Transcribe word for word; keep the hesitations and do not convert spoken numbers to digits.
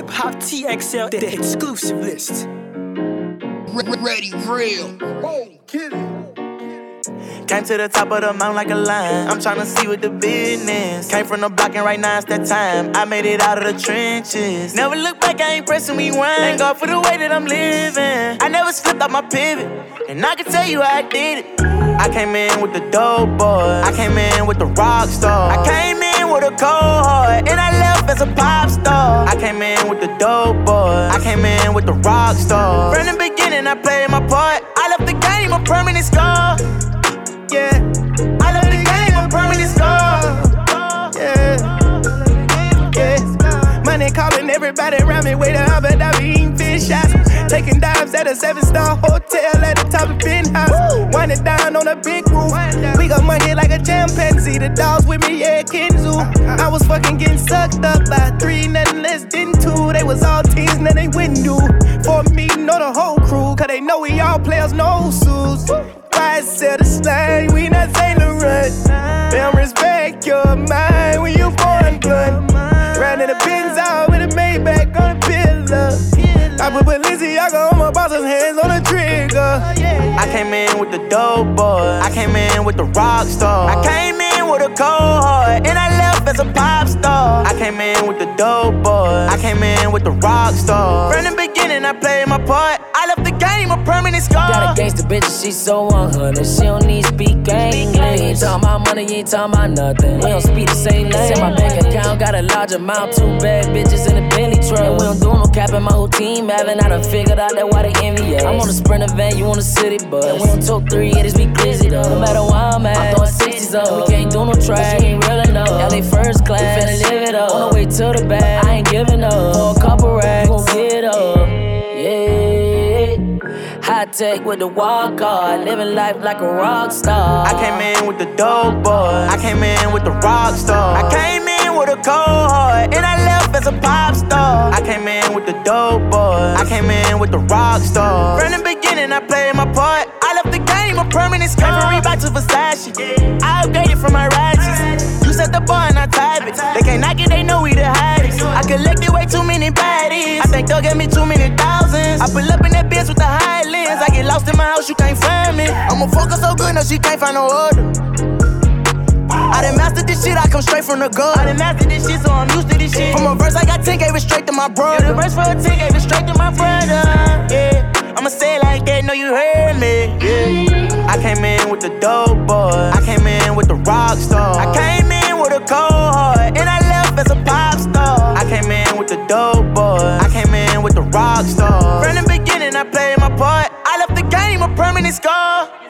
Hip Hop T X L, the exclusive list. Ready, real. Whoa, kid it. Came to the top of the mountain like a lion. I'm tryna see what the business. Came from the block and right now it's that time. I made it out of the trenches. Never look back, I ain't pressing rewind. Thank God for the way that I'm living. I never slipped off my pivot, and I can tell you how I did it. I came in with the dope boy. I came in with the rock star. I came in with a cold heart, and I left as a pop star. I came in with the dope boy. I came in with the rock star. From the beginning, I played my part. I left the game a permanent scar. Yeah, I left the game a permanent scar. Yeah, yeah. Money calling everybody around me. Wait up, but I be eating fish shots. Taking dives at a seven-star hotel at the top of penthouse. Winding down on a big roof. We got money like a chimpanzee. The dogs with me, yeah, Kenzu. I was fucking getting sucked up by three, nothing less than two. They was all teens, now they wouldn't do. For me, know the whole crew, cause they know we all players, no suits. I sell the slime, we not Saint Laurent. Damn, respect your mind when you born blood. Riding the Benz out with a Maybach on the pillar. I put Balenciaga on my boss's hands on the trigger. I came in with the dope boy. I came in with the rock star. I came in with a cold heart, and I left as a pop star. I came in with the dope boy. I came in with the rock star. From the beginning, I played my part. I left the game a permanent scar. Got a gangsta bitch and she so one hundred. She don't need speak English. You ain't talking about money, you ain't talking about nothing. We don't speak the same language. In my bank account got a large amount. Two bad bitches in a Bentley truck. And we don't do no capping, my whole team having. I done figured out that why they envy us. I'm on a Sprinter van, you on a city bus. And we don't talk three hitters, we glizzy though. No matter where I'm at, I'm throwing sixties up. We can't do no track, you ain't real enough. L A first class, we finna live it up. On the way to the bag, I ain't giving up. For a couple racks, we gon' get up. Yeah. High tech with the walk card, living life like a rock star. I came in with the dope boy. I came in with the rock star. I came in with a cold heart, and I left as a pop star. I came in with the dope boy. I came in with the rock star. From the beginning, I played my part. I left the game a permanent scar. Came from Reebok to Versace. I upgraded from my ratchets. You set the bar and I type it. They can't knock it, they know we the hottest. I collected way too many baddies. I think they'll give me too many thousands. I pull up in that bitch with the high lens. I get lost in my house, you can't find me. I'ma focus so good, no, she can't find no order. I done mastered this shit, I come straight from the gut. I done mastered this shit, so I'm used to this shit. From a verse, I got ten, gave it straight to my brother. Yeah, the verse for a ten, gave it straight to my brother. Yeah, I'ma say it like that, know you heard me. Yeah, I came in with the dope boy. I came in with the rock star. I came in with a cold heart, and I left as a pop star. I came in with the dope boy. I came in with the rock star. From the beginning, I played my part. I left the game a permanent scar.